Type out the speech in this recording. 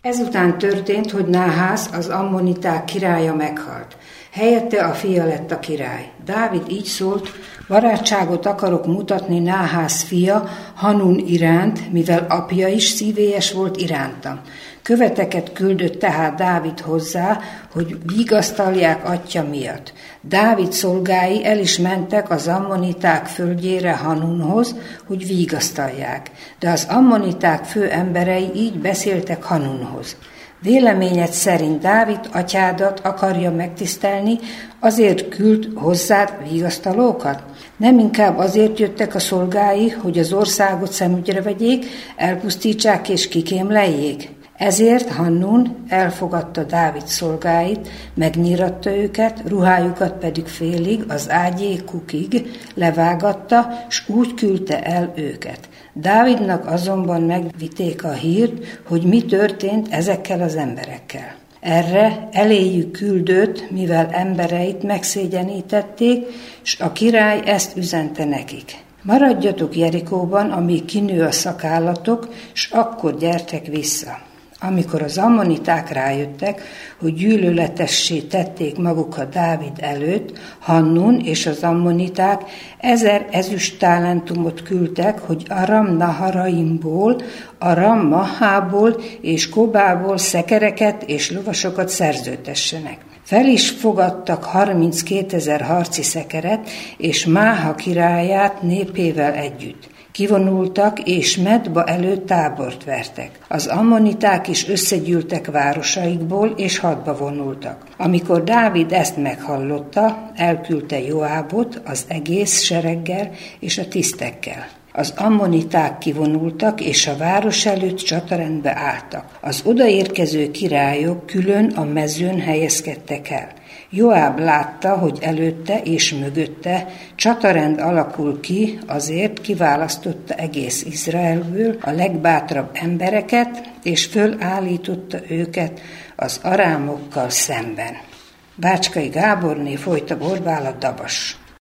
Ezután történt, hogy Náhász, az ammoniták királya meghalt. Helyette a fia lett a király. Dávid így szólt: barátságot akarok mutatni Náhász fia Hanun iránt, mivel apja is szívélyes volt irántam. Követeket küldött tehát Dávid hozzá, hogy vigasztalják atyja miatt. Dávid szolgái el is mentek az ammoniták földjére Hanunhoz, hogy vigasztalják, de az ammoniták fő emberei így beszéltek Hanunhoz: véleményed szerint Dávid atyádat akarja megtisztelni, azért küld hozzád vigasztalókat? Nem inkább azért jöttek a szolgái, hogy az országot szemügyre vegyék, elpusztítsák és kikémleljék? Ezért Hanun elfogadta Dávid szolgáit, megnyíratta őket, ruhájukat pedig félig, az ágyékukig levágatta, s úgy küldte el őket. Dávidnak azonban megvitték a hírt, hogy mi történt ezekkel az emberekkel. Erre eléjük küldött, mivel embereit megszégyenítették, s a király ezt üzente nekik: maradjatok Jerikóban, amíg kinő a szakállatok, s akkor gyertek vissza. Amikor az ammoniták rájöttek, hogy gyűlöletessé tették magukat Dávid előtt, Hanun és az ammoniták 1000 ezüsttalentumot küldtek, hogy Aram-naharaimból, Aram-mahából és Kobából szekereket és lovasokat szerződtessenek. Fel is fogadtak 32 000 harci szekeret és Máha királyát népével együtt. Kivonultak, és Medba előtt tábort vertek. Az ammoniták is összegyűltek városaikból, és hadba vonultak. Amikor Dávid ezt meghallotta, elküldte Joábot az egész sereggel és a tisztekkel. Az ammoniták kivonultak, és a város előtt csatarendbe álltak. Az odaérkező királyok külön a mezőn helyezkedtek el. Joáb látta, hogy előtte és mögötte csatarend alakul ki, azért kiválasztotta egész Izraelből a legbátrabb embereket, és fölállította őket az arámokkal szemben. Bácskai Gáborné, folyta Borbála, Dabas.